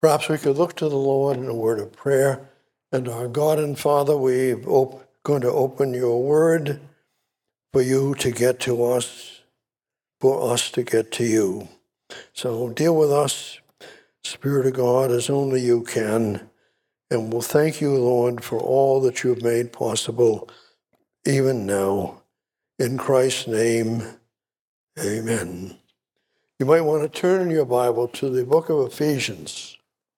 Perhaps we could look to the Lord in a word of prayer. And our God and Father, we're going to open your word for you to get to us, for us to get to you. So deal with us, Spirit of God, as only you can. And we'll thank you, Lord, for all that you've made possible, even now. In Christ's name, amen. You might want to turn in your Bible to the book of Ephesians.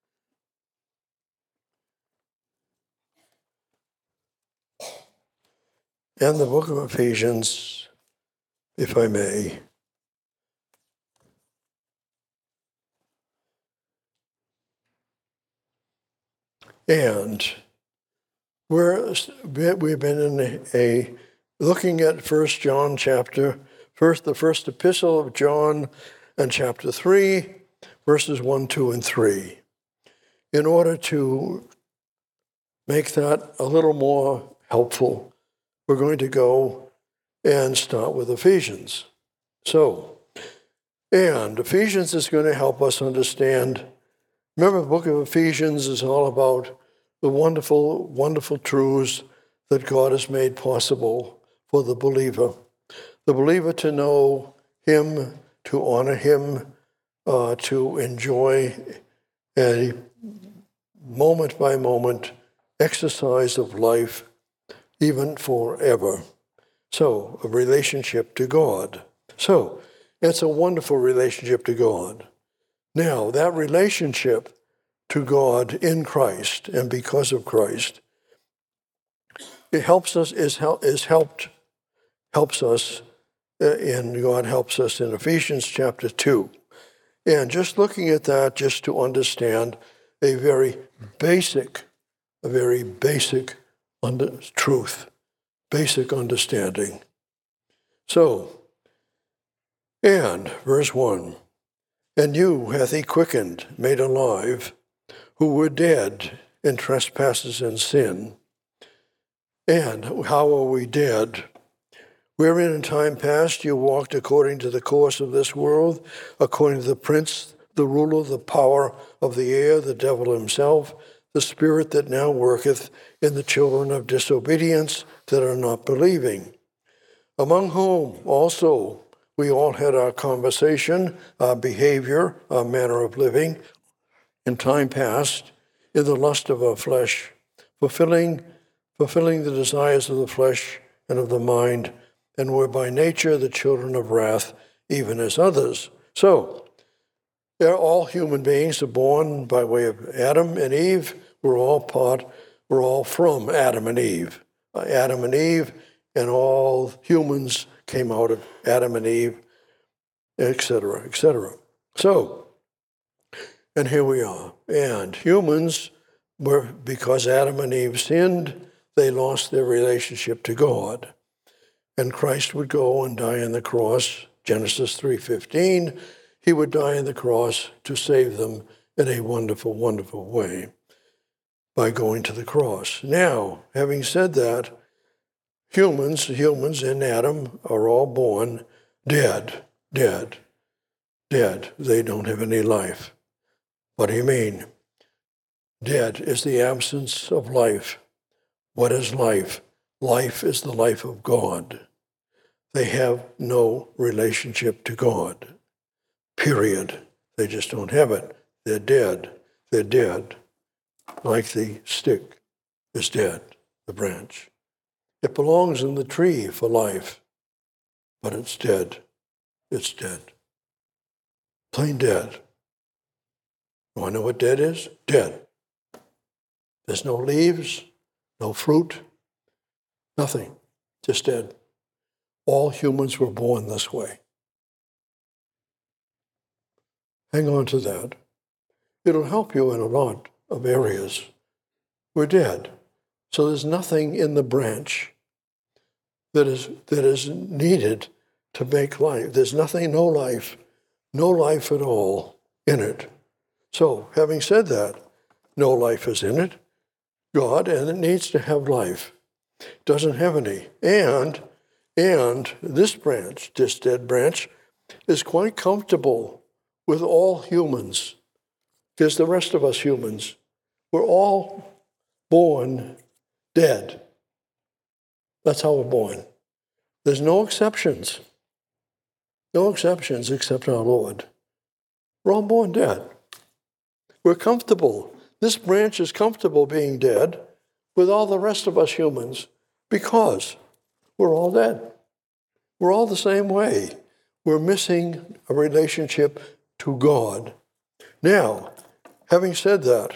And the book of Ephesians, if I may. And we've been in looking at the first epistle of John, and chapter 3, verses 1, 2, and 3. In order to make that a little more helpful, we're going to go and start with Ephesians. And Ephesians is going to help us understand. Remember, the book of Ephesians is all about the wonderful, wonderful truths that God has made possible for the believer. The believer to know him, to honor him, to enjoy a moment-by-moment exercise of life, even forever. So, a relationship to God. So, it's a wonderful relationship to God. Now, that relationship to God in Christ and because of Christ, it helps us, helps us, and God helps us in Ephesians chapter 2. And just looking at that, just to understand a very basic truth, basic understanding. So, and verse 1, and you hath he quickened, made alive, who were dead in trespasses and sin. And how are we dead? Wherein in time past you walked according to the course of this world, according to the prince, the ruler, the power of the air, the devil himself, the spirit that now worketh in the children of disobedience that are not believing, among whom also we all had our conversation, our behavior, our manner of living, in time past, in the lust of our flesh, fulfilling the desires of the flesh and of the mind, and were by nature the children of wrath, even as others. So, they're all human beings are born by way of Adam and Eve. We're all from Adam and Eve. Adam and Eve, and all humans came out of Adam and Eve, etc., etc. So, and here we are. And humans because Adam and Eve sinned, they lost their relationship to God. And Christ would go and die on the cross, Genesis 3:15. He would die on the cross to save them in a wonderful, wonderful way by going to the cross. Now, having said that, humans in Adam are all born dead. They don't have any life. What do you mean? Dead is the absence of life. What is life? Life is the life of God. They have no relationship to God. Period. They just don't have it. They're dead. They're dead. Like the stick is dead, the branch. It belongs in the tree for life, but it's dead. It's dead. Plain dead. You want to know what dead is? Dead. There's no leaves, no fruit, nothing. Just dead. All humans were born this way. Hang on to that. It'll help you in a lot of areas. We're dead. So there's nothing in the branch that is needed to make life. There's nothing, no life at all in it. So, having said that, no life is in it, God, and it needs to have life. It doesn't have any. And this branch, this dead branch, is quite comfortable with all humans. Because the rest of us humans, we're all born dead. That's how we're born. There's no exceptions. No exceptions except our Lord. We're all born dead. We're comfortable. This branch is comfortable being dead with all the rest of us humans because we're all dead. We're all the same way. We're missing a relationship to God. Now, having said that,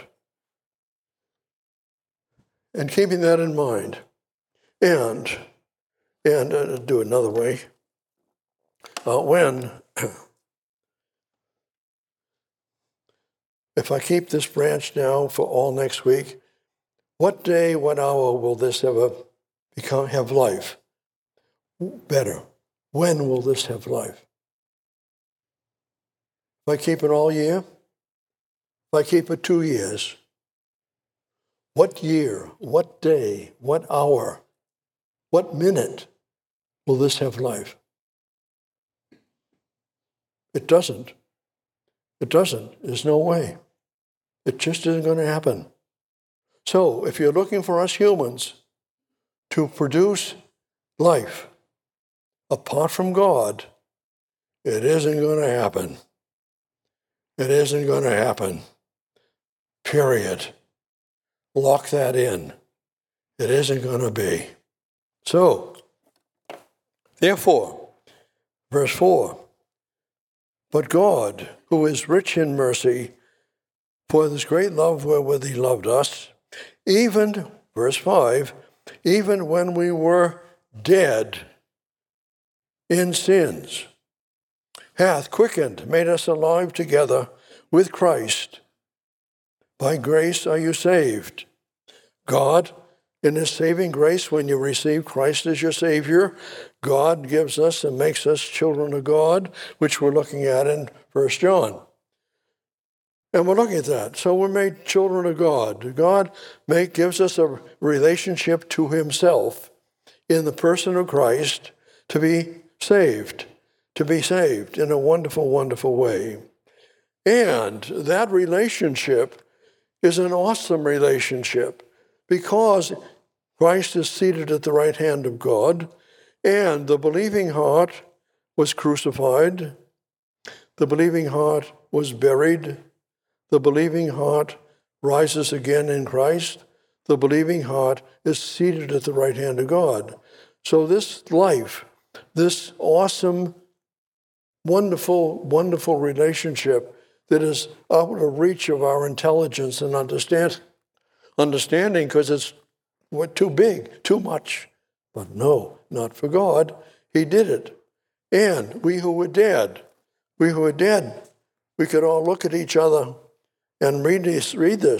and keeping that in mind, and do it another way, if I keep this branch now for all next week, what day, what hour will this ever have life? Better. When will this have life? If I keep it all year? If I keep it 2 years? What year, what day, what hour, what minute will this have life? It doesn't. It doesn't. There's no way. It just isn't going to happen. So if you're looking for us humans to produce life apart from God, it isn't going to happen. It isn't going to happen. Period. Lock that in. It isn't going to be. So, therefore, verse 4, but God, who is rich in mercy, for this great love wherewith he loved us, even, verse 5, even when we were dead in sins, hath quickened, made us alive together with Christ. By grace are you saved. God, in his saving grace, when you receive Christ as your Savior, God gives us and makes us children of God, which we're looking at in 1 John. And we're looking at that. So we're made children of God. God gives us a relationship to himself in the person of Christ to be saved in a wonderful, wonderful way. And that relationship is an awesome relationship because Christ is seated at the right hand of God, and the believing heart was crucified, the believing heart was buried, the believing heart rises again in Christ, the believing heart is seated at the right hand of God. So this life, this awesome, wonderful, wonderful relationship that is out of reach of our intelligence and understanding because it's too big, too much. But no, not for God. He did it. And we who were dead, we could all look at each other and read this.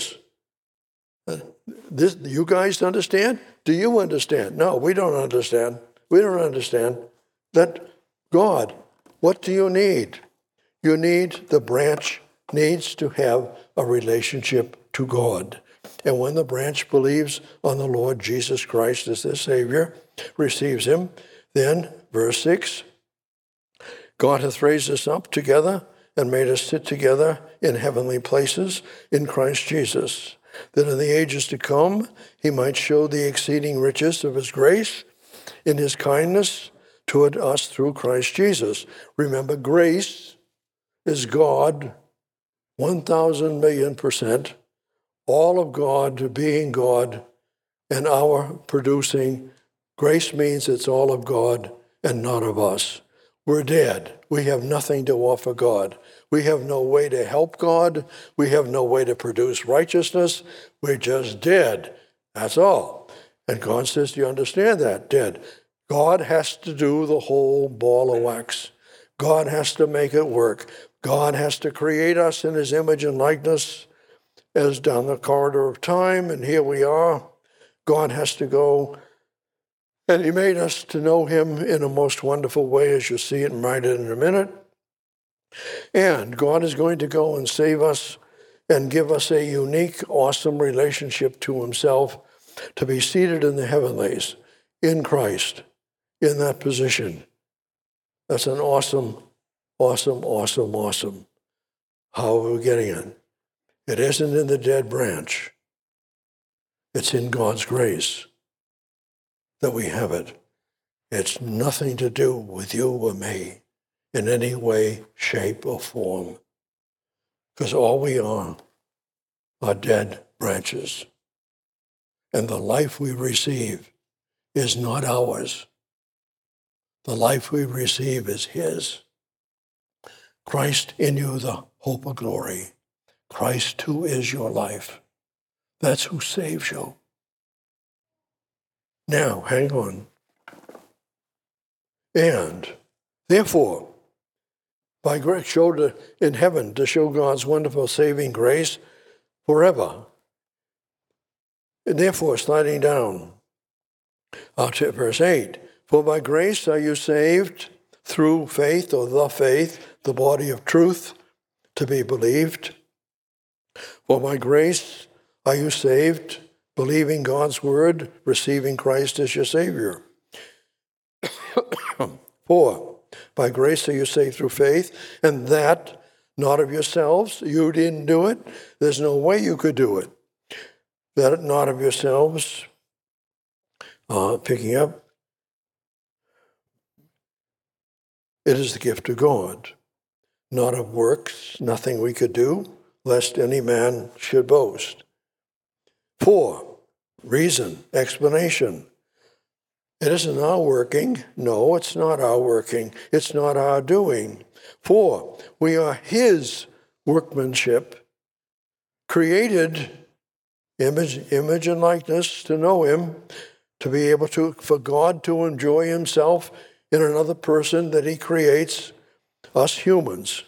You guys understand? Do you understand? No, we don't understand. We don't understand. That God, what do you need? The branch needs to have a relationship to God. And when the branch believes on the Lord Jesus Christ as their Savior, receives him, then, verse 6, God hath raised us up together and made us sit together in heavenly places in Christ Jesus, that in the ages to come he might show the exceeding riches of his grace in his kindness toward us through Christ Jesus. Remember, grace is God 1,000 million%, all of God being God and our producing. Grace means it's all of God and not of us. We're dead. We have nothing to offer God. We have no way to help God. We have no way to produce righteousness. We're just dead. That's all. And God says, do you understand that? Dead. God has to do the whole ball of wax. God has to make it work. God has to create us in his image and likeness as down the corridor of time, and here we are. God has to go, and he made us to know him in a most wonderful way, as you'll see it and write it in a minute. And God is going to go and save us and give us a unique, awesome relationship to himself, to be seated in the heavenlies, in Christ, in that position. That's an awesome, awesome, awesome, awesome. How are we getting it? It isn't in the dead branch. It's in God's grace that we have it. It's nothing to do with you or me in any way, shape, or form. Because all we are dead branches. And the life we receive is not ours. The life we receive is His. Christ in you, the hope of glory. Christ who is your life. That's who saves you. Now, hang on. And therefore, by grace showed in heaven to show God's wonderful saving grace forever. And therefore, sliding down to verse 8, for by grace are you saved through faith, or the faith, the body of truth to be believed. For by grace are you saved, believing God's word, receiving Christ as your Savior. For by grace are you saved through faith, and that not of yourselves. You didn't do it. There's no way you could do it. That not of yourselves. Picking up. It is the gift of God, not of works, nothing we could do, lest any man should boast. For reason, explanation. It isn't our working. No, it's not our working. It's not our doing. For we are His workmanship, created image and likeness to know Him, to be able to, for God to enjoy Himself in another person that He creates, us humans.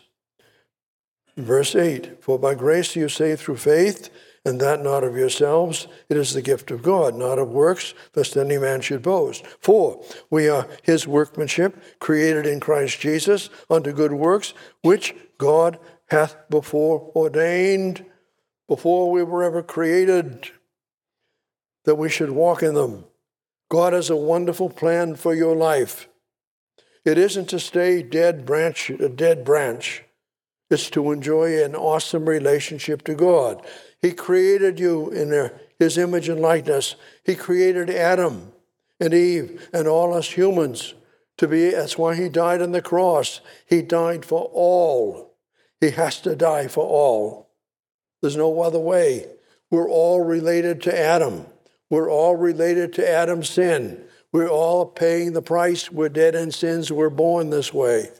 Verse 8, for by grace you are saved through faith, and that not of yourselves. It is the gift of God, not of works, lest any man should boast. For we are His workmanship, created in Christ Jesus, unto good works, which God hath before ordained, before we were ever created, that we should walk in them. God has a wonderful plan for your life. It isn't to stay a dead branch. It's to enjoy an awesome relationship to God. He created you in His image and likeness. He created Adam and Eve and all us humans to be. That's why He died on the cross. He died for all. He has to die for all. There's no other way. We're all related to Adam. We're all related to Adam's sin. We're all paying the price. We're dead in sins. We're born this way.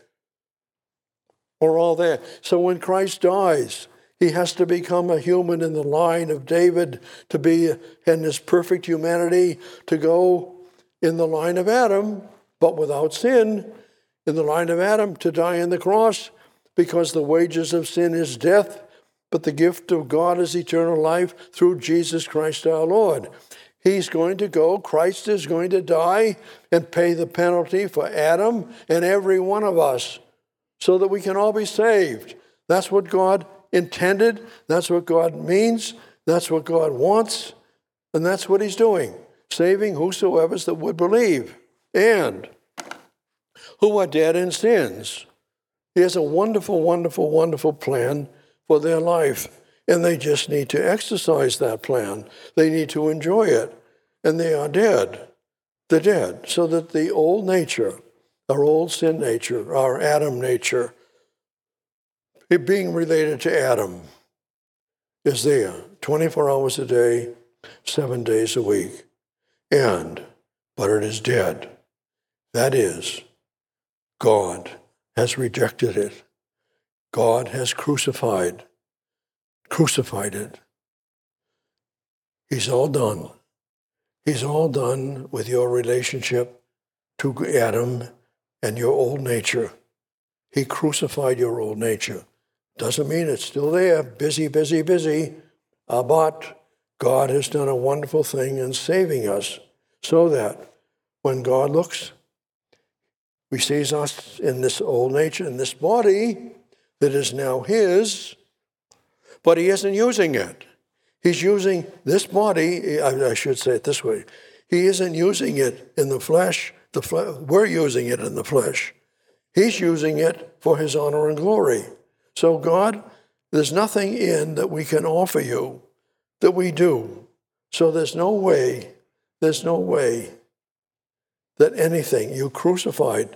We're all there. So when Christ dies, He has to become a human in the line of David, to be in His perfect humanity, to go in the line of Adam, but without sin, in the line of Adam, to die on the cross, because the wages of sin is death, but the gift of God is eternal life through Jesus Christ our Lord. He's going to go, Christ is going to die and pay the penalty for Adam and every one of us, so that we can all be saved. That's what God intended. That's what God means. That's what God wants. And that's what He's doing, saving whosoever that would believe, and who are dead in sins. He has a wonderful, wonderful, wonderful plan for their life. And they just need to exercise that plan. They need to enjoy it. And they are dead. They're dead. So that the old nature, our old sin nature, our Adam nature, it being related to Adam, is there 24 hours a day, 7 days a week. But it is dead. That is, God has rejected it. God has crucified it. He's all done. He's all done with your relationship to Adam and your old nature. He crucified your old nature. Doesn't mean it's still there, busy. But God has done a wonderful thing in saving us, so that when God looks, He sees us in this old nature, in this body that is now His, but He isn't using it. He's using this body, I should say it this way. He isn't using it in the flesh. We're using it in the flesh. He's using it for His honor and glory. So God There's nothing in that we can offer you that we do. So there's no way that anything, you crucified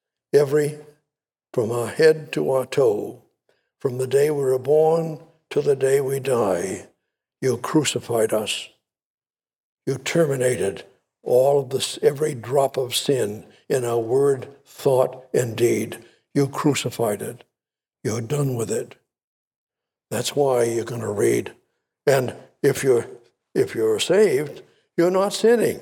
from our head to our toe, from the day we were born to the day we die, you crucified us. You terminated all of this, every drop of sin in our word, thought, and deed. You crucified it. You're done with it. That's why you're going to read. And if you're saved, you're not sinning.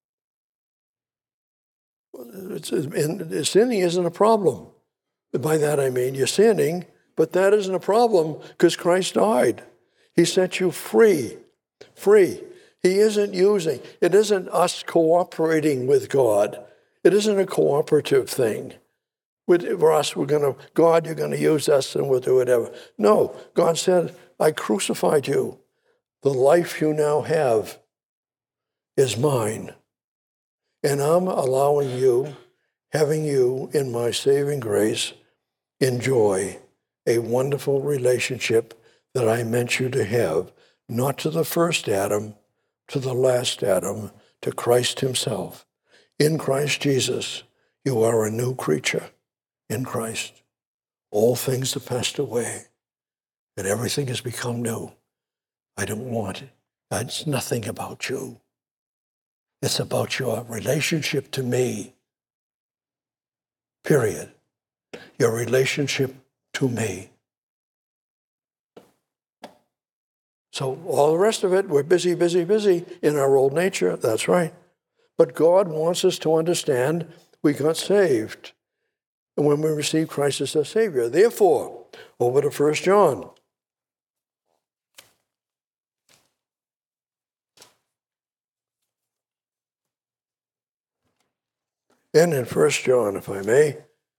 Sinning isn't a problem. By that I mean you're sinning, but that isn't a problem because Christ died. He set you free. He isn't it isn't us cooperating with God. It isn't a cooperative thing. For us, God, you're going to use us and we'll do whatever. No, God said, I crucified you. The life you now have is mine. And I'm allowing you, having you in my saving grace, enjoy a wonderful relationship that I meant you to have, not to the first Adam, to the last Adam, to Christ himself. In Christ Jesus, you are a new creature in Christ. All things have passed away, and everything has become new. I don't want it. It's nothing about you. It's about your relationship to me. Period. Your relationship to me. So all the rest of it, we're busy in our old nature. That's right. But God wants us to understand we got saved when we received Christ as our Savior. Therefore, over to 1 John. And in 1 John, if I may,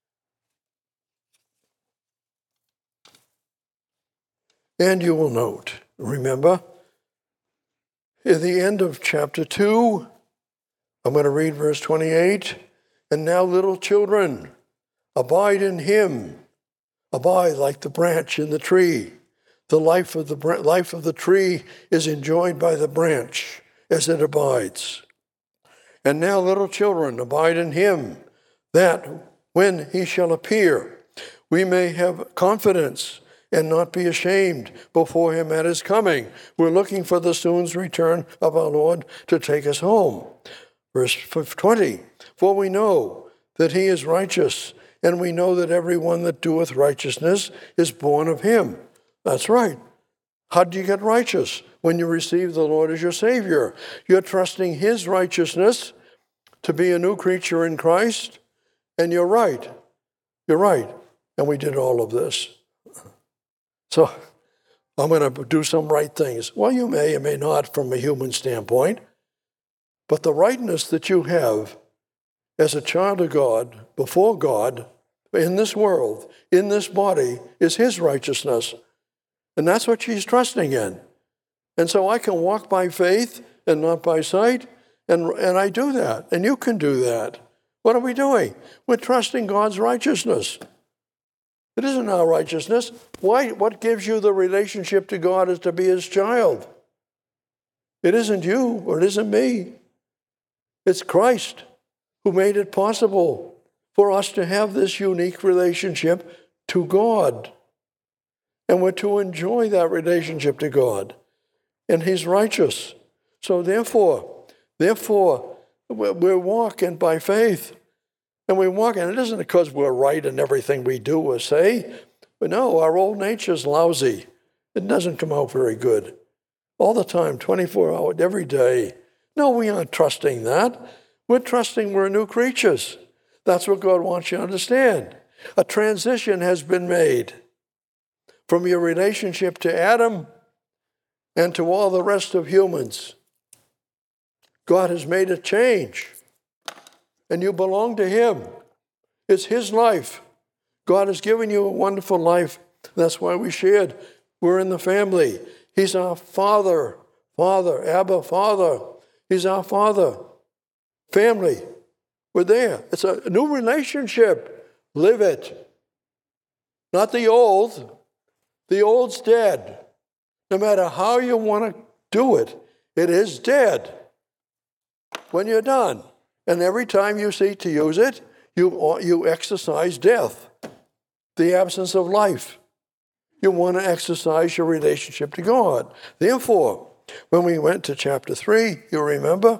and you will note, remember, at the end of chapter 2, I'm going to read verse 28, and now little children, abide in him. Abide like the branch in the tree. The life of the tree is enjoyed by the branch as it abides. And now little children, abide in him, that when he shall appear, we may have confidence and not be ashamed before him at his coming. We're looking for the soon return of our Lord to take us home. Verse 20, for we know that he is righteous, and we know that everyone that doeth righteousness is born of him. That's right. How do you get righteous? When you receive the Lord as your Savior. You're trusting his righteousness to be a new creature in Christ, and you're right. You're right. And we did all of this. So I'm going to do some right things. Well, you may or may not from a human standpoint, but the rightness that you have as a child of God, before God, in this world, in this body, is his righteousness. And that's what she's trusting in. And so I can walk by faith and not by sight, and I do that, and you can do that. What are we doing? We're trusting God's righteousness. It isn't our righteousness. Why? What gives you the relationship to God is to be his child. It isn't you, or it isn't me. It's Christ who made it possible for us to have this unique relationship to God. And we're to enjoy that relationship to God. And he's righteous. So therefore, we're walking by faith. And we walk, and it isn't because we're right in everything we do or say. But no, our old nature's lousy. It doesn't come out very good. All the time, 24 hours, every day. No, we aren't trusting that. We're trusting we're new creatures. That's what God wants you to understand. A transition has been made from your relationship to Adam and to all the rest of humans. God has made a change, and you belong to him. It's his life. God has given you a wonderful life. That's why we shared. We're in the family. He's our Father, Abba, Father. He's our Father. Family. We're there. It's a new relationship. Live it. Not the old. The old's dead. No matter how you want to do it, it is dead when you're done. And every time you seek to use it, you exercise death, the absence of life. You want to exercise your relationship to God. Therefore, when we went to chapter 3, you remember,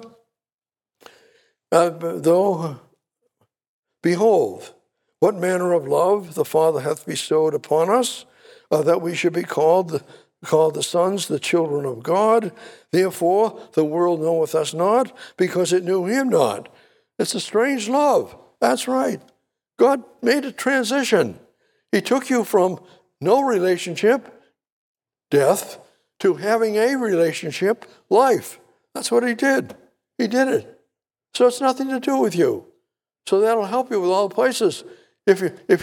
behold, what manner of love the Father hath bestowed upon us, that we should be called the sons, the children of God. Therefore, the world knoweth us not, because it knew him not. It's a strange love. That's right. God made a transition. He took you from no relationship, death, to having a relationship, life. That's what he did. He did it. So it's nothing to do with you. So that'll help you with all places. I'll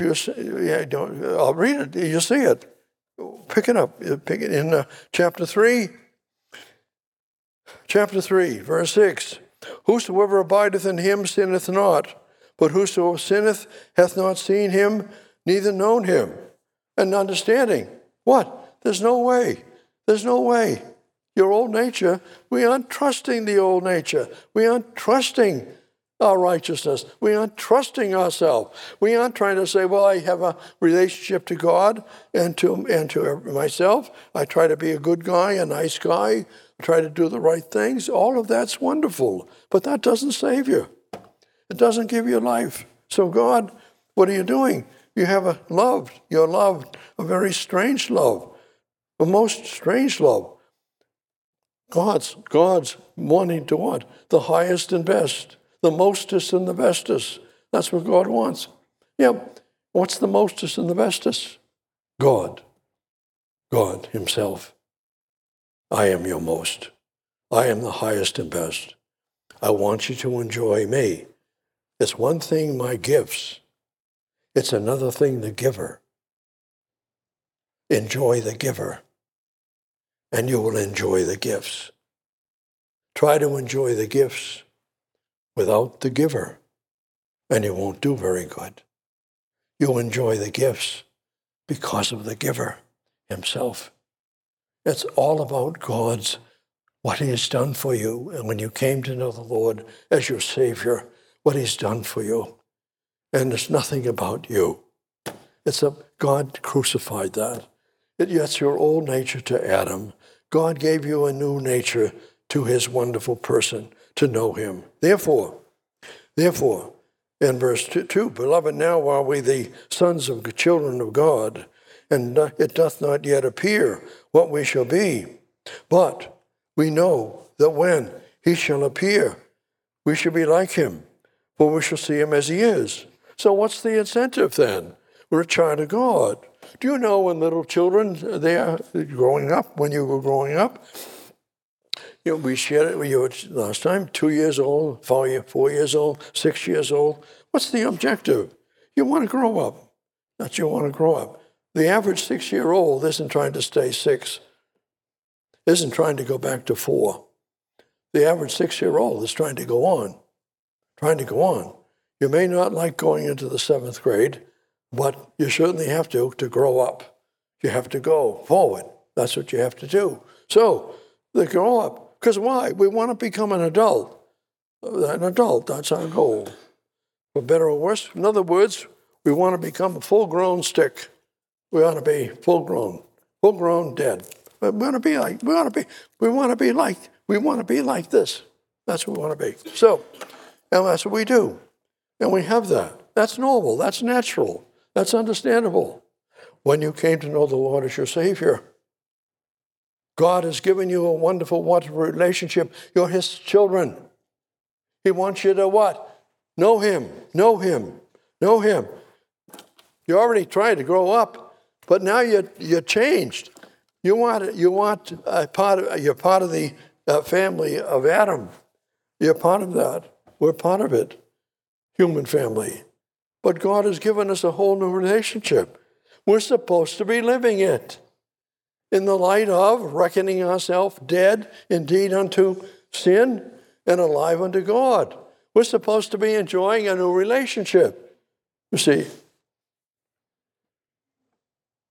read it. You see it. Pick it up. Pick it in chapter 3. Chapter 3, verse 6. Whosoever abideth in him sinneth not, but whosoever sinneth hath not seen him, neither known him. And understanding. What? There's no way. There's no way. Your old nature, we aren't trusting the old nature. We aren't trusting our righteousness. We aren't trusting ourselves. We aren't trying to say, well, I have a relationship to God and to myself. I try to be a good guy, a nice guy, try to do the right things. All of that's wonderful, but that doesn't save you. It doesn't give you life. So God, what are you doing? You have a love. You're loved, a very strange love, a most strange love. God's wanting to what? The highest and best, the mostest and the bestest. That's what God wants. Yeah, what's the mostest and the bestest? God himself. I am your most. I am the highest and best. I want you to enjoy me. It's one thing, my gifts. It's another thing, the giver. Enjoy the giver, and you will enjoy the gifts. Try to enjoy the gifts without the giver, and you won't do very good. You'll enjoy the gifts because of the giver himself. It's all about what he has done for you. And when you came to know the Lord as your Savior, what he's done for you. And it's nothing about you. God crucified that. It's your old nature to Adam. God gave you a new nature to his wonderful person, to know him. Therefore, in verse 2, beloved, now are we the sons of the children of God, and it doth not yet appear what we shall be. But we know that when he shall appear, we shall be like him, for we shall see him as he is. So what's the incentive then? We're a child of God. Do you know when little children, they are growing up, when you were growing up, we shared it with you last time, 2 years old, 4 years old, 6 years old. What's the objective? You want to grow up. That's you want to grow up. The average 6-year-old isn't trying to stay 6, isn't trying to go back to 4. The average 6-year-old is trying to go on. You may not like going into the 7th grade, but you certainly have to grow up. You have to go forward. That's what you have to do. So, they grow up. Because why? We want to become an adult. That's our goal. For better or worse, in other words, we want to become a full-grown stick. We ought to be full-grown dead. But we want to be like this. That's what we want to be. So, and that's what we do. And we have that. That's normal. That's natural. That's understandable. When you came to know the Lord as your Savior, God has given you a wonderful relationship. You're his children. He wants you to what? Know him. You already tried to grow up, but now you're changed. You're part of the family of Adam. You're part of that. We're part of it. Human family. But God has given us a whole new relationship. We're supposed to be living it in the light of reckoning ourselves dead indeed unto sin and alive unto God. We're supposed to be enjoying a new relationship. You see,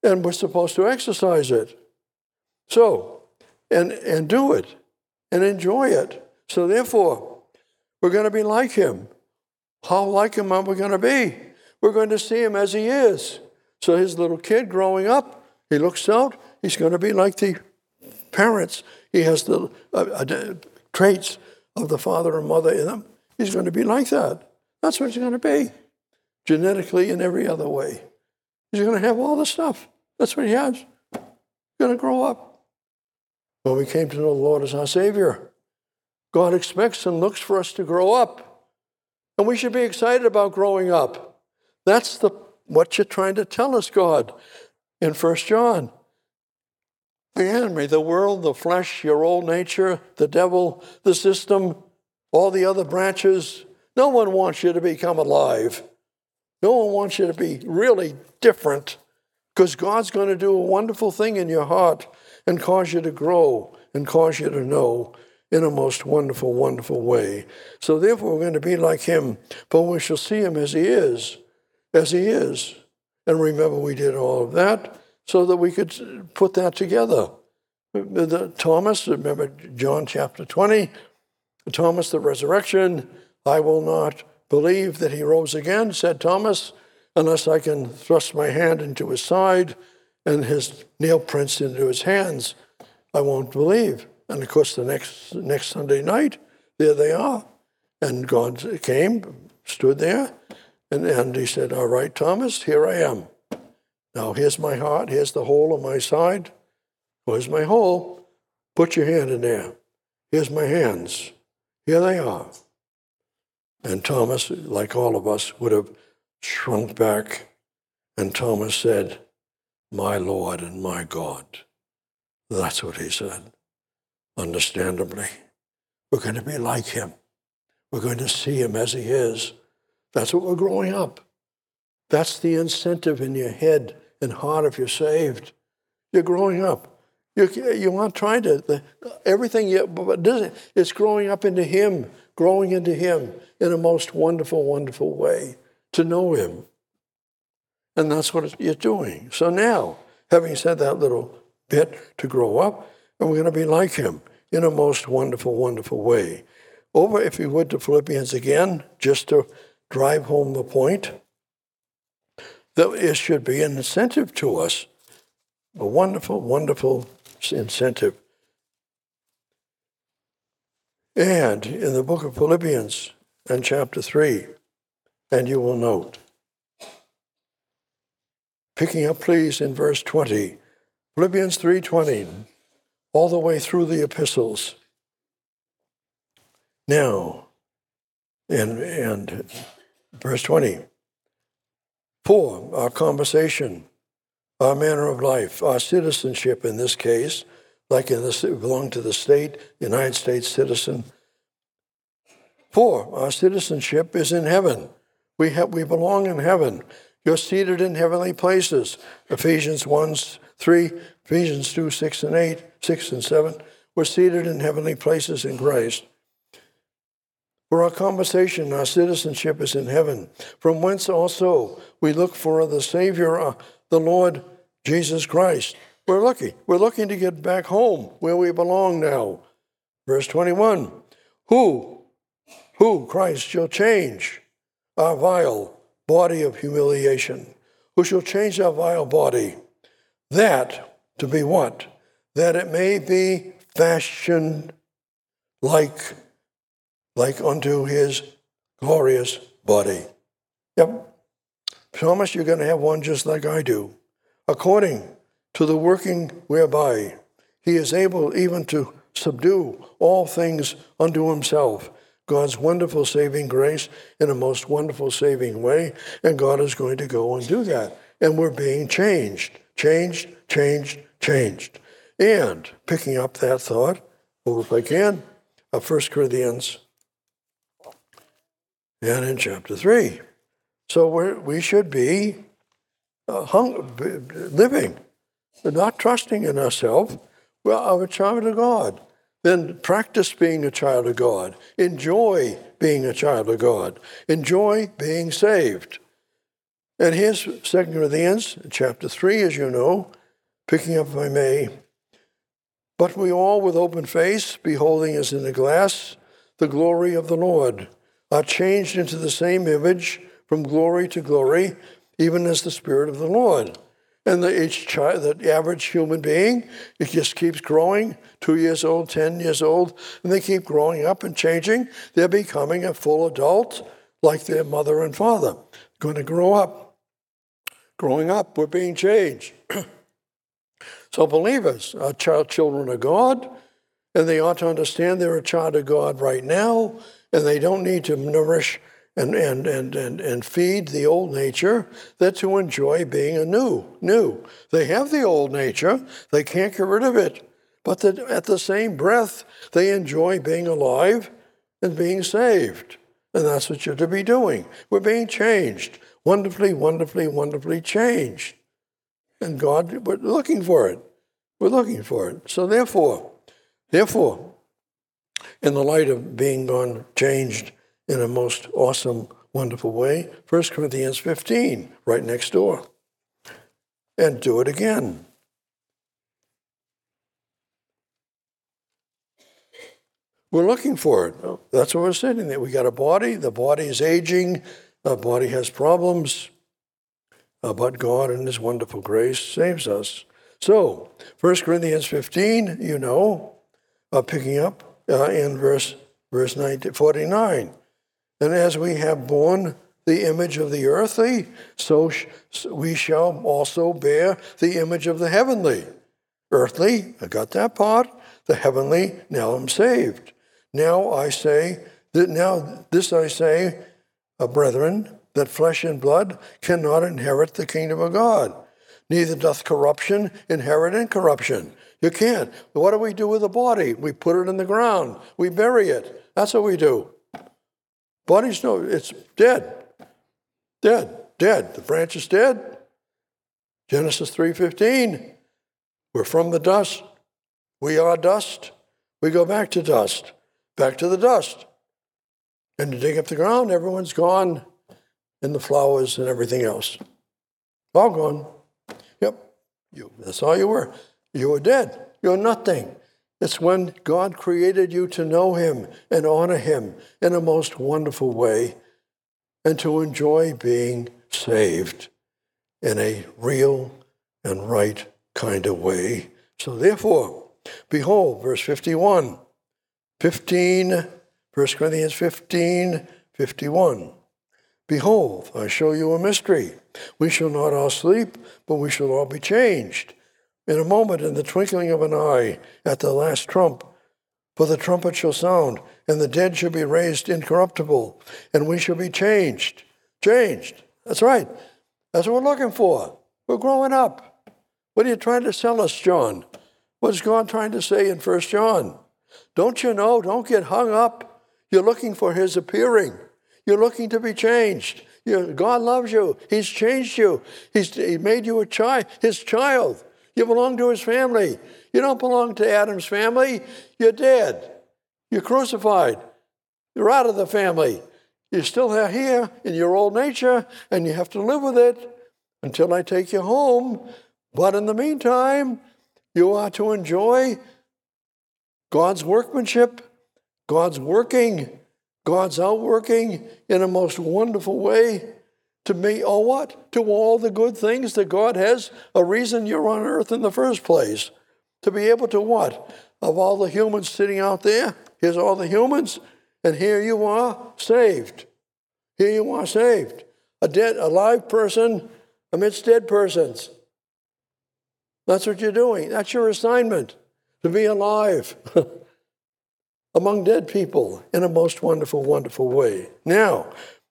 And we're supposed to exercise it. So, and do it, and enjoy it. So therefore, we're going to be like him. How like him are we going to be? We're going to see him as he is. So his little kid growing up, he looks out, he's going to be like the parents. He has the traits of the father and mother in him. He's going to be like that. That's what he's going to be, genetically and every other way. He's going to have all the stuff. That's what he has. He's going to grow up. When we came to know the Lord as our Savior, God expects and looks for us to grow up. And we should be excited about growing up. That's what you're trying to tell us, God, in 1 John. The enemy, the world, the flesh, your old nature, the devil, the system, all the other branches, no one wants you to become alive. No one wants you to be really different, because God's going to do a wonderful thing in your heart and cause you to grow and cause you to know in a most wonderful, wonderful way. So therefore, we're going to be like him, but we shall see him as he is. And remember, we did all of that so that we could put that together. Thomas, remember John chapter 20, Thomas, the resurrection, I will not believe that he rose again, said Thomas, unless I can thrust my hand into his side and his nail prints into his hands. I won't believe. And of course, the next Sunday night, there they are. And God came, stood there, and he said, all right, Thomas, here I am. Now, here's my heart. Here's the hole in my side. Here's my hole. Put your hand in there. Here's my hands. Here they are. And Thomas, like all of us, would have shrunk back. And Thomas said, my Lord and my God. That's what he said. Understandably, we're going to be like him. We're going to see him as he is. That's what we're growing up. That's the incentive in your head and heart if you're saved. You're growing up. You aren't trying to, everything, it's growing up into him, growing into him in a most wonderful, wonderful way, to know him. And that's what you're doing. So now, having said that little bit to grow up, and we're going to be like him in a most wonderful, wonderful way. Over, if you would, to Philippians again, just to drive home the point, that it should be an incentive to us, a wonderful, wonderful incentive. And in the book of Philippians, and chapter 3, and you will note, picking up, please, in verse 20, Philippians 3:20, all the way through the epistles. Now, and verse 20, for our conversation, our manner of life, our citizenship in this case, like in this, belong to the state, United States citizen. For our citizenship is in heaven. We belong in heaven. You're seated in heavenly places. Ephesians 1:3, Ephesians 2:6 and 8, 6 and 7. We're seated in heavenly places in Christ. For our conversation, our citizenship is in heaven, from whence also we look for the Savior, the Lord Jesus Christ. We're looking to get back home where we belong now. Verse 21, who, Christ, shall change our vile body of humiliation, who shall change our vile body, that, to be what? That it may be fashioned like unto his glorious body. Yep. Thomas, you're going to have one just like I do. According to the working whereby he is able even to subdue all things unto himself. God's wonderful saving grace in a most wonderful saving way, and God is going to go and do that. And we're being changed. And picking up that thought, over if I can, of 1 Corinthians and in chapter 3. So we should be living, not trusting in ourselves. We're a child of God. Then practice being a child of God. Enjoy being a child of God. Enjoy being saved. And here's 2 Corinthians chapter 3, as you know, picking up if I may. But we all with open face, beholding as in a glass the glory of the Lord, are changed into the same image from glory to glory, even as the Spirit of the Lord. And the average human being, it just keeps growing, 2 years old, 10 years old, and they keep growing up and changing. They're becoming a full adult like their mother and father. Going to grow up. Growing up, we're being changed. So believers are children of God, and they ought to understand they're a child of God right now, and they don't need to nourish and feed the old nature. They're to enjoy being new. They have the old nature. They can't get rid of it. But at the same breath, they enjoy being alive and being saved. And that's what you're to be doing. We're being changed. Wonderfully, wonderfully, wonderfully changed. And God, we're looking for it. We're looking for it. So therefore, in the light of being changed in a most awesome, wonderful way, 1 Corinthians 15, right next door. And do it again. We're looking for it. That's what we're sitting there. We got a body. The body is aging. The body has problems. But God in His wonderful grace saves us. So, 1 Corinthians 15, you know, picking up in verse 49. And as we have borne the image of the earthly, so we shall also bear the image of the heavenly. Earthly, I got that part. The heavenly, now I'm saved. Now I say, brethren, that flesh and blood cannot inherit the kingdom of God. Neither doth corruption inherit incorruption. You can't. What do we do with the body? We put it in the ground. We bury it. That's what we do. Body's it's dead. Dead. The branch is dead. Genesis 3:15. We're from the dust. We are dust. We go back to dust. Back to the dust. And you dig up the ground, everyone's gone. And the flowers and everything else. All gone. Yep. That's all you were. You were dead. You're nothing. It's when God created you to know Him and honor Him in a most wonderful way and to enjoy being saved in a real and right kind of way. So therefore, behold, verse 51, 1 Corinthians 15:51. Behold, I show you a mystery. We shall not all sleep, but we shall all be changed. In a moment, in the twinkling of an eye, at the last trump. For the trumpet shall sound, and the dead shall be raised incorruptible, and we shall be changed. Changed. That's right. That's what we're looking for. We're growing up. What are you trying to sell us, John? What's God trying to say in 1 John? Don't you know? Don't get hung up. You're looking for His appearing. You're looking to be changed. God loves you. He's changed you. He made you His child. You belong to His family. You don't belong to Adam's family. You're dead. You're crucified. You're out of the family. You're still here in your old nature, and you have to live with it until I take you home. But in the meantime, you are to enjoy God's workmanship, God's working, God's outworking in a most wonderful way to me, or what? To all the good things that God has, a reason you're on earth in the first place. To be able to what? Of all the humans sitting out there, here's all the humans, and here you are saved. Here you are saved. A live person amidst dead persons. That's what you're doing. That's your assignment, to be alive among dead people in a most wonderful, wonderful way. Now,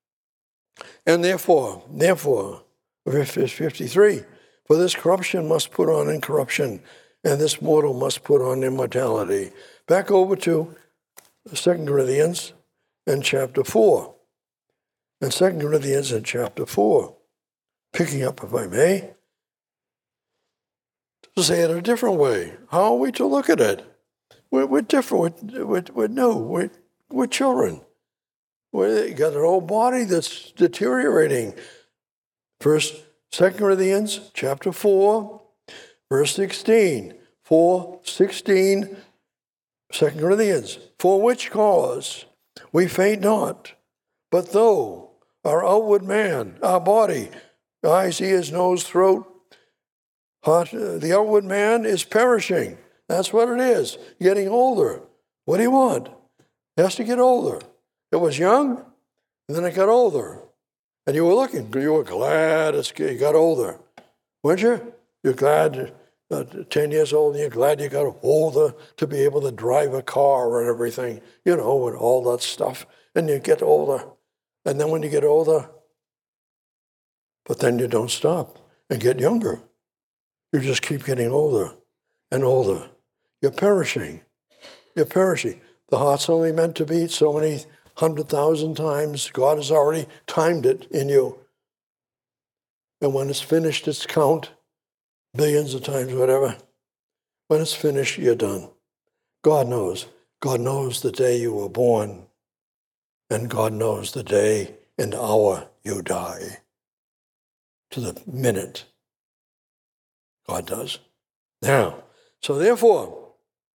and therefore, verse 53, for this corruption must put on incorruption, and this mortal must put on immortality. Back over to 2 Corinthians and chapter 4. And 2 Corinthians and chapter 4, picking up, if I may, to say it a different way. How are we to look at it? We're different. We're new. We're children. We got an old body that's deteriorating. 2 Corinthians chapter 4, verse 16. 4:16, 2 Corinthians. For which cause we faint not, but though our outward man, our body, eyes, ears, nose, throat, heart, the outward man is perishing. That's what it is, getting older. What do you want? It has to get older. It was young, and then it got older. And you were glad it got older. Weren't you? You're glad 10 years old, and you're glad you got older to be able to drive a car and everything, and all that stuff. And you get older. And then when you get older, but then you don't stop and get younger. You just keep getting older and older. You're perishing. You're perishing. The heart's only meant to beat so many 100,000 times. God has already timed it in you. And when it's finished, its count, billions of times, whatever. When it's finished, you're done. God knows. God knows the day you were born. And God knows the day and hour you die. To the minute. God does. Now, so therefore,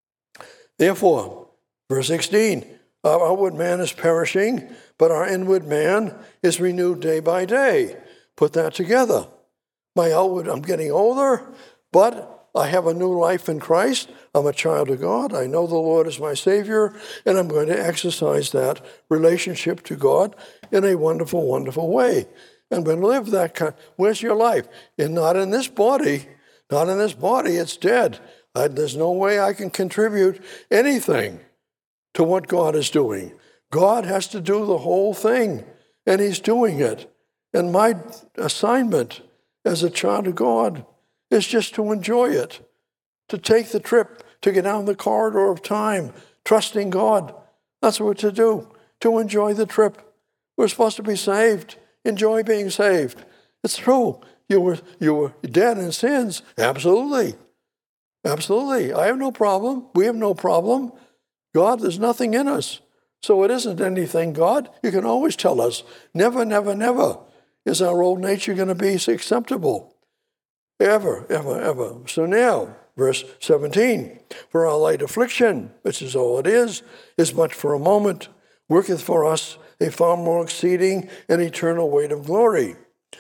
verse 16, our outward man is perishing, but our inward man is renewed day by day. Put that together. My outward, I'm getting older, but I have a new life in Christ. I'm a child of God. I know the Lord is my Savior, and I'm going to exercise that relationship to God in a wonderful, wonderful way. I'm going to live that kind. Where's your life? And not in this body. Not in this body. It's dead. There's no way I can contribute anything to what God is doing. God has to do the whole thing, and He's doing it. And my assignment as a child of God is just to enjoy it, to take the trip, to get down the corridor of time, trusting God. That's what we're to do, to enjoy the trip. We're supposed to be saved, enjoy being saved. It's true. You were dead in sins. Absolutely. Absolutely. I have no problem. We have no problem. God, there's nothing in us. So it isn't anything, God. You can always tell us, never, never, never is our old nature going to be acceptable. Ever, ever, ever. So now, verse 17, for our light affliction, which is all it is but for a moment, worketh for us a far more exceeding and eternal weight of glory.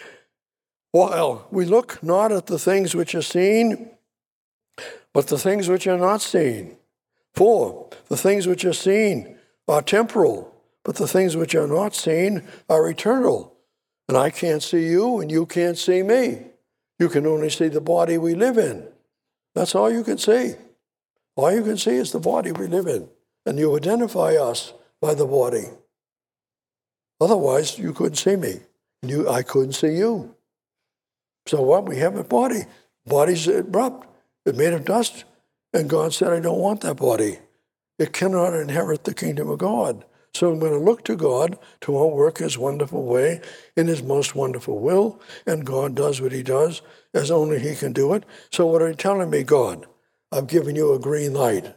While we look not at the things which are seen, but the things which are not seen. For the things which are seen are temporal, but the things which are not seen are eternal. And I can't see you, and you can't see me. You can only see the body we live in. That's all you can see. All you can see is the body we live in. And you identify us by the body. Otherwise, you couldn't see me. And I couldn't see you. So what? We have a body. Body's abrupt. It's made of dust. And God said, I don't want that body. It cannot inherit the kingdom of God. So I'm going to look to God to work His wonderful way in His most wonderful will. And God does what He does as only He can do it. So what are you telling me, God? I've given you a green light.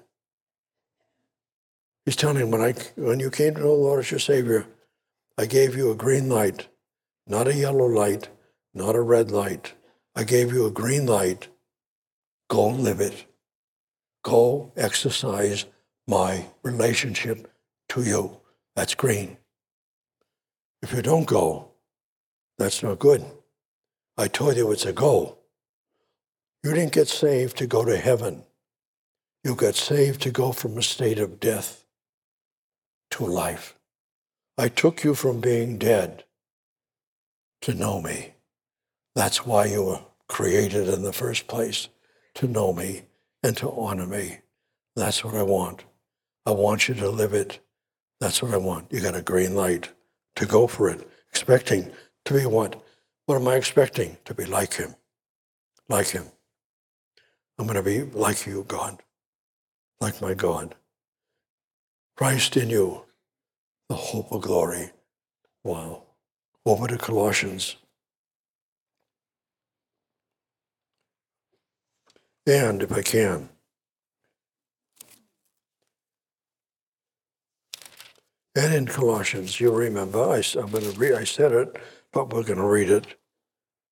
He's telling him, when you came to know the Lord as your Savior, I gave you a green light, not a yellow light, not a red light. I gave you a green light. Go live it. Go exercise my relationship to you. That's green. If you don't go, that's not good. I told you it's a go. You didn't get saved to go to heaven. You got saved to go from a state of death to life. I took you from being dead to know me. That's why you were created in the first place, to know me and to honor me. That's what I want. I want you to live it. That's what I want. You got a green light to go for it, expecting to be what? What am I expecting? To be like Him. Like Him. I'm going to be like you, God. Like my God. Christ in you, the hope of glory. Wow. Over to Colossians. And if I can, and in Colossians, you'll remember, I said it, but we're going to read it.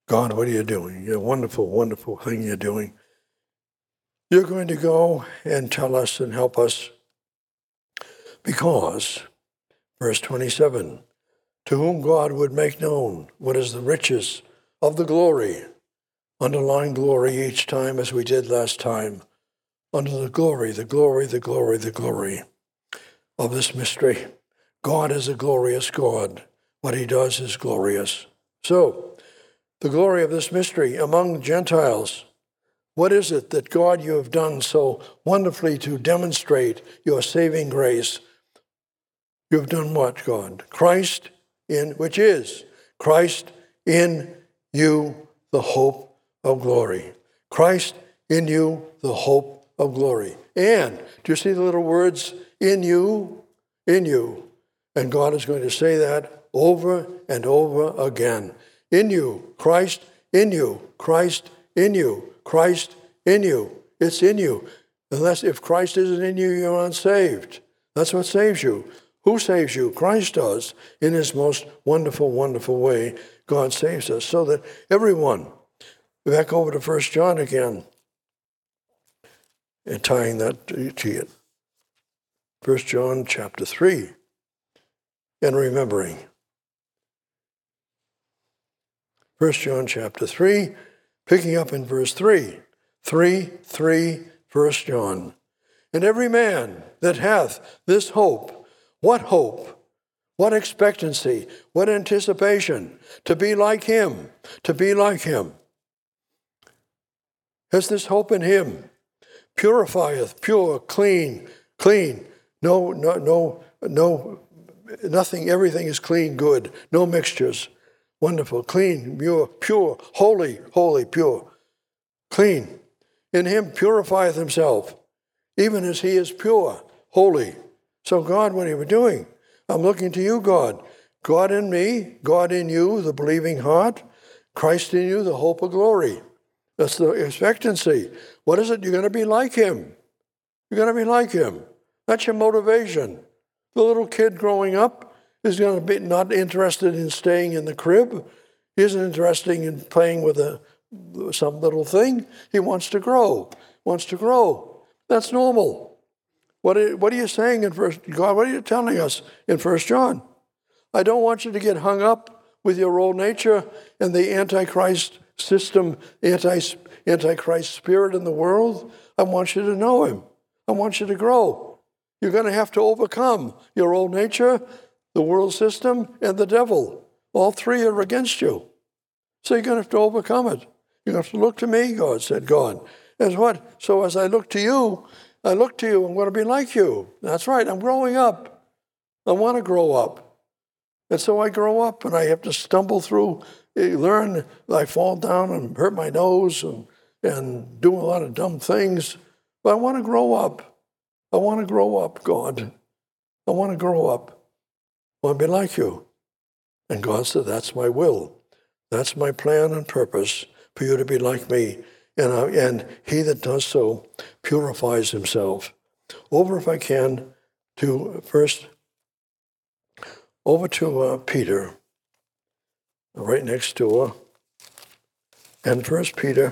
God, what are you doing? A wonderful, wonderful thing you're doing. You're going to go and tell us and help us because, verse 27, to whom God would make known what is the riches of the glory, underline glory each time as we did last time, under the glory, the glory, the glory, the glory of this mystery. God is a glorious God. What he does is glorious. So, the glory of this mystery among Gentiles. What is it that God you have done so wonderfully to demonstrate your saving grace? You have done what, God? Christ which is Christ in you, the hope of glory. Christ in you, the hope of glory. And, do you see the little words, in you, in you? And God is going to say that over and over again. In you, Christ in you, Christ in you, Christ in you. It's in you. Unless if Christ isn't in you, you're unsaved. That's what saves you. Who saves you? Christ does. In his most wonderful, wonderful way, God saves us. So that everyone, back over to 1 John again, and tying that to it. 1 John chapter 3, and remembering. 1 John chapter 3, picking up in verse 3. 3, 1 John. And every man that hath this hope, what hope? What expectancy? What anticipation? To be like him. To be like him. Has this hope in him. Purifieth, pure, clean. No, nothing, everything is clean, good. No mixtures. Wonderful, clean, pure, holy, pure. Clean. In him purifieth himself, even as he is pure, holy. So God, what are you doing? I'm looking to you, God. God in me, God in you, the believing heart. Christ in you, the hope of glory. That's the expectancy. What is it? You're going to be like him. You're going to be like him. That's your motivation. The little kid growing up is going to be not interested in staying in the crib. He isn't interested in playing with some little thing. He wants to grow. That's normal. What are you saying in God? What are you telling us in 1 John? I don't want you to get hung up with your old nature and the Antichrist system, Antichrist spirit in the world. I want you to know him. I want you to grow. You're going to have to overcome your old nature, the world system, and the devil. All three are against you. So you're going to have to overcome it. You're going to have to look to me, God said, God. As what? So as I look to you, I'm going to be like you. That's right, I'm growing up. I want to grow up. And so I grow up and I have to stumble through, learn, I fall down and hurt my nose and do a lot of dumb things. But I want to grow up. I want to grow up, God. I want to grow up. I want to be like you. And God said, that's my will. That's my plan and purpose for you to be like me. And he that does so purifies himself. Over, if I can, to Peter, right next door. And 1 Peter.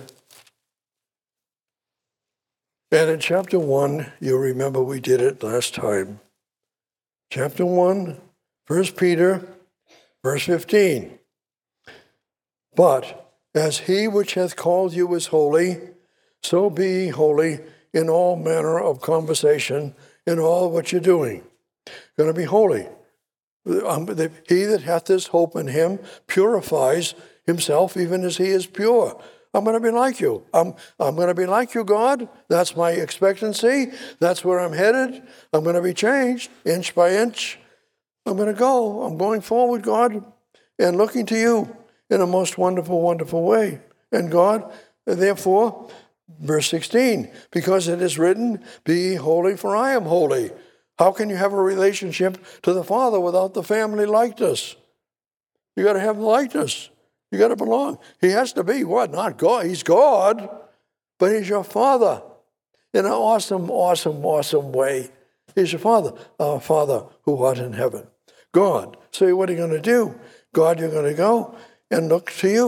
And in chapter 1, you remember we did it last time. Chapter 1, 1 Peter, verse 15. But as he which hath called you is holy, so be holy in all manner of conversation, in all what you're doing. You're going to be holy. He that hath this hope in him purifies himself even as he is pure. I'm going to be like you. I'm going to be like you, God. That's my expectancy. That's where I'm headed. I'm going to be changed inch by inch. I'm going to go. I'm going forward, God, and looking to you in a most wonderful, wonderful way. And God, therefore, verse 16, because it is written, be ye holy, for I am holy. How can you have a relationship to the Father without the family likeness? You got to have the likeness. You got to belong. He has to be what? Not God. He's God, but he's your Father in an awesome, awesome, awesome way. He's your Father, our Father who art in heaven. God. So what are you going to do? God, you're going to go and look to you.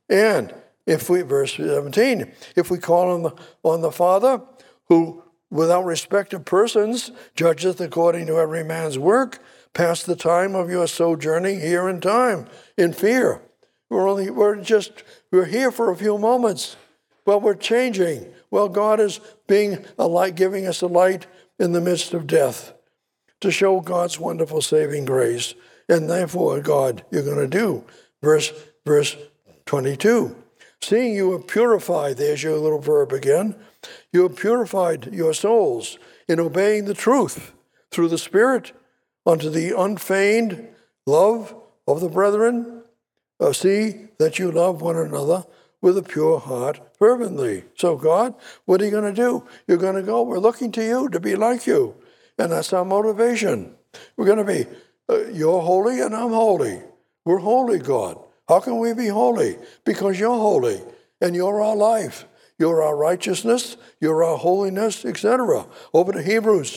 And if we, verse 17, if we call on the Father, who without respect of persons judgeth according to every man's work, pass the time of your sojourning here in time, in fear. We're here for a few moments. Well, we're changing. Well, God is being a light, giving us a light in the midst of death to show God's wonderful saving grace. And therefore, God, you're going to do. Verse 22. Seeing you have purified, there's your little verb again, you have purified your souls in obeying the truth through the Spirit unto the unfeigned love of the brethren. See that you love one another with a pure heart fervently. So God, what are you going to do? You're going to go. We're looking to you to be like you. And that's our motivation. We're going to be, you're holy and I'm holy. We're holy, God. How can we be holy? Because you're holy and you're our life. You're our righteousness. You're our holiness, etc. Over to Hebrews.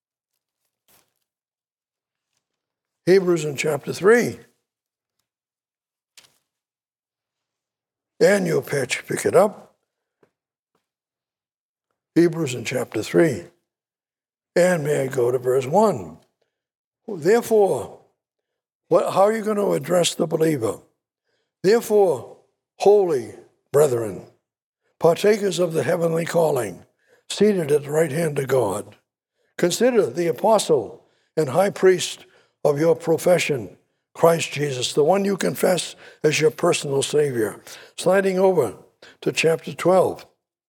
Hebrews in chapter 3. And you'll pick it up. Hebrews in chapter 3. And may I go to verse 1. Therefore, how are you going to address the believer? Therefore, holy brethren, partakers of the heavenly calling, seated at the right hand of God, consider the apostle and high priest of your profession, Christ Jesus, the one you confess as your personal Savior. Sliding over to chapter 12.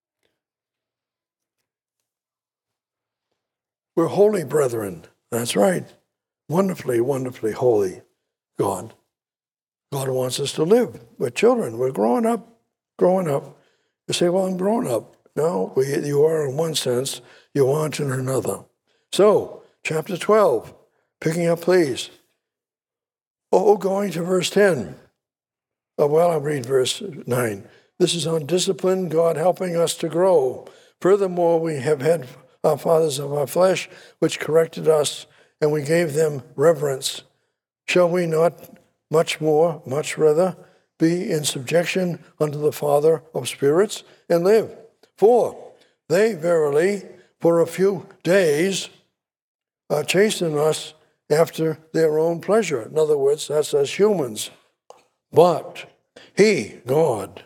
We're holy brethren. That's right. Wonderfully, wonderfully holy God. God wants us to live. We're children. We're growing up. You say, well, I'm grown up. No, you are in one sense. You aren't in another. So, chapter 12, picking up, please. Going to verse 10. I'll read verse 9. This is on discipline, God helping us to grow. Furthermore, we have had our fathers of our flesh, which corrected us, and we gave them reverence. Shall we not much rather, be in subjection unto the Father of spirits and live? For they verily, for a few days, chasten us after their own pleasure. In other words, that's as humans. But He, God,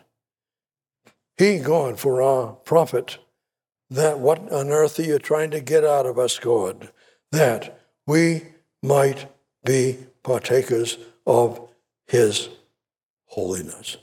for our profit, that what on earth are you trying to get out of us, God? That we might be partakers of His holiness.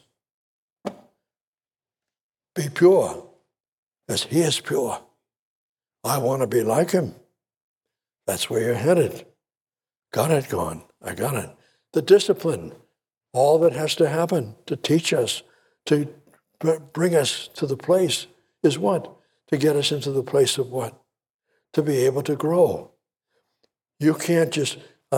Be pure as He is pure. I want to be like Him. That's where you're headed. Got it, gone. I got it. The discipline, all that has to happen to teach us, to bring us to the place is what? To get us into the place of what? To be able to grow. You can't just,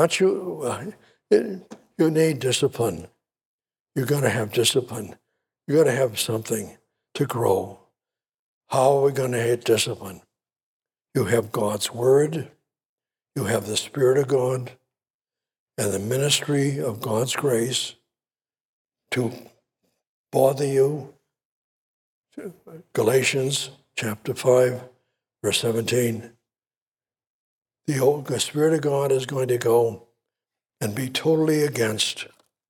you need discipline. You're going to have discipline. You're going to have something to grow. How are we going to hit discipline? You have God's Word. You have the Spirit of God and the ministry of God's grace to bother you. Galatians chapter 5, verse 17. The Spirit of God is going to go and be totally against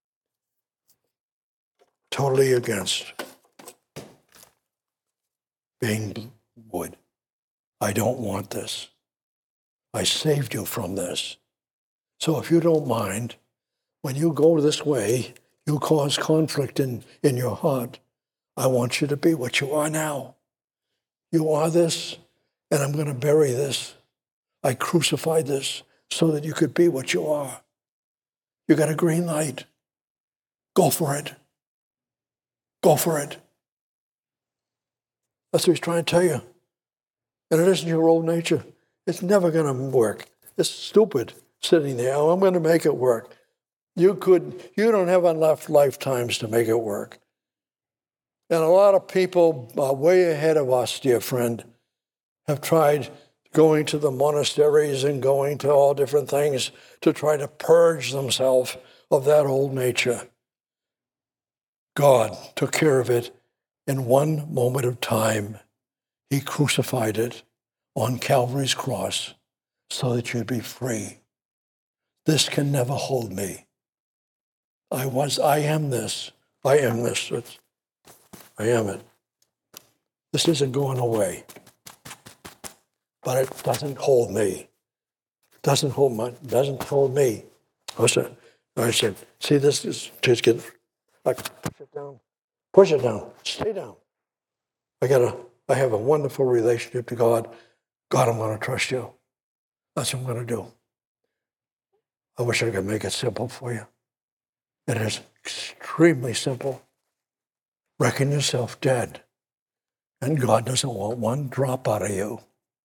being wood. I don't want this. I saved you from this. So if you don't mind, when you go this way, you cause conflict in your heart. I want you to be what you are now. You are this, and I'm going to bury this. I crucified this so that you could be what you are. You got a green light. Go for it. Go for it. That's what he's trying to tell you. And it isn't your old nature. It's never going to work. It's stupid sitting there. Oh, I'm going to make it work. You don't have enough lifetimes to make it work. And a lot of people are way ahead of us, dear friend, have tried going to the monasteries and going to all different things to try to purge themselves of that old nature. God took care of it in one moment of time. He crucified it on Calvary's cross so that you'd be free. This can never hold me. I am this. I am this. I am it. This isn't going away. But it doesn't hold me. Doesn't hold me. I said, see, this is just get like push it down. Push it down. Stay down. I have a wonderful relationship to God. God, I'm going to trust you. That's what I'm going to do. I wish I could make it simple for you. It is extremely simple. Reckon yourself dead. And God doesn't want one drop out of you.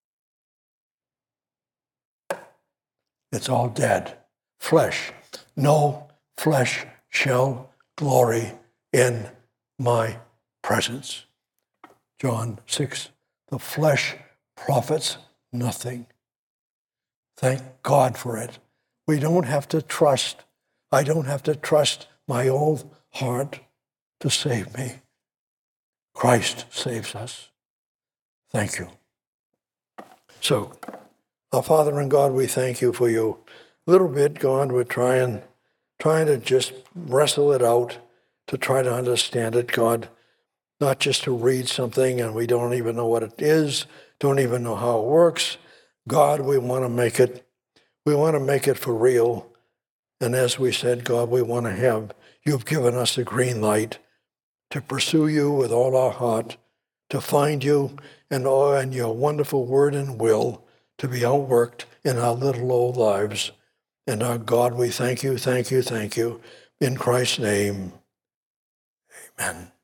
It's all dead. Flesh. No flesh shall glory in my presence. John 6. The flesh profits nothing. Thank God for it. We don't have to trust. I don't have to trust my own heart to save me. Christ saves us. Thank you. So, our Father and God, we thank you for you. A little bit, God, we're trying to just wrestle it out, to try to understand it, God. Not just to read something and we don't even know what it is, don't even know how it works. God, we want to make it for real. And as we said, God, you've given us the green light to pursue you with all our heart, to find you and your wonderful word and will to be outworked in our little old lives. And our God, we thank you. In Christ's name, amen.